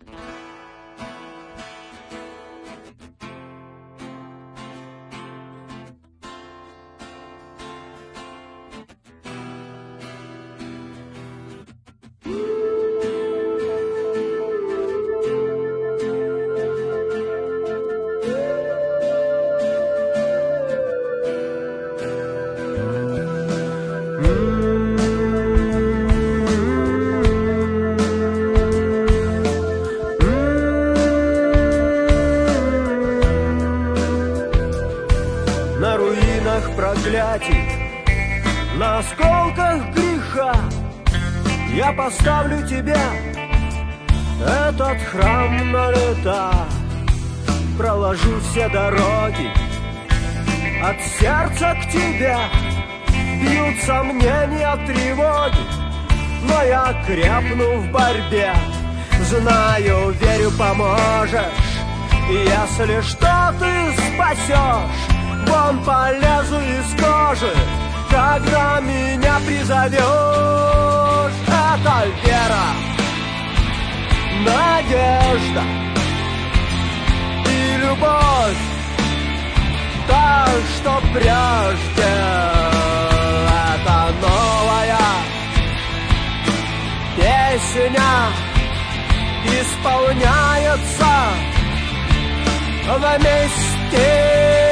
На руинах проклятий, на осколках греха я поставлю тебя, этот храм на лета. Проложу все дороги от сердца к тебе. Бьют сомнения, тревоги, но я крепну в борьбе. Знаю, верю, поможешь, и если что, ты спасешь. Вон полезу из кожи, когда меня призовешь. Это вера, надежда и любовь, та, что прежде. Это новая песня исполняется вместе.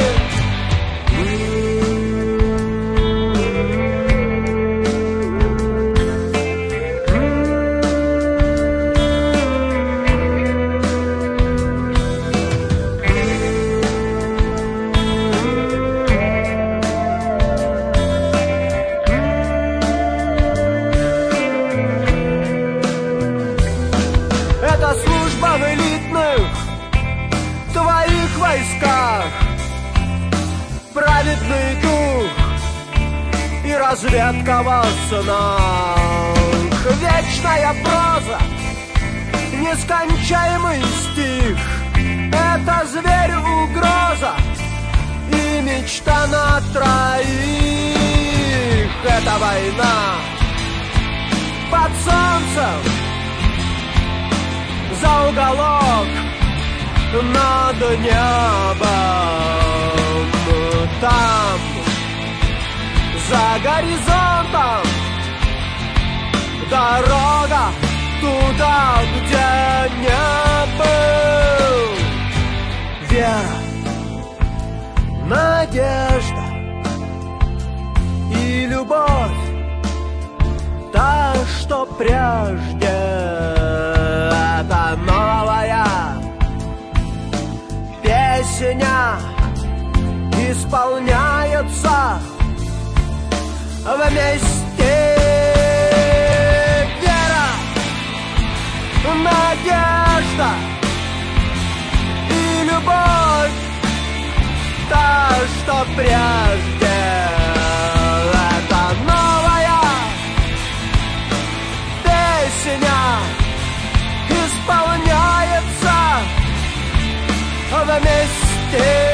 Это служба в элитных твоих войсках, праведный дух и разведка во снах. Вечная проза, нескончаемый стих. Это зверь, угроза и мечта на троих. Это война под солнцем, за уголок над небом. Там, за горизонтом, дорога туда, где не был. Вера, надежда и любовь, та, что прежде. Это новая песня исполняется вместе. Вера, надежда и любовь, та, что прежде. Это новая песня исполняется вместе.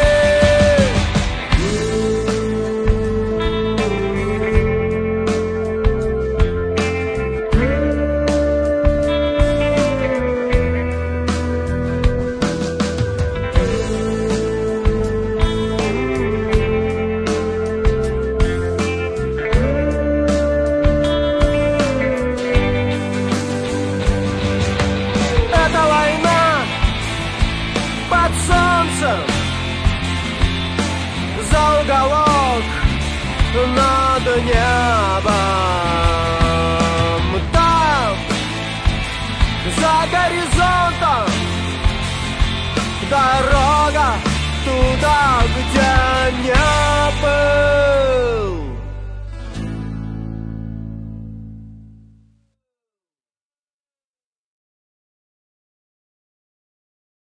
За уголок над небом. Там, за горизонтом, дорога туда, где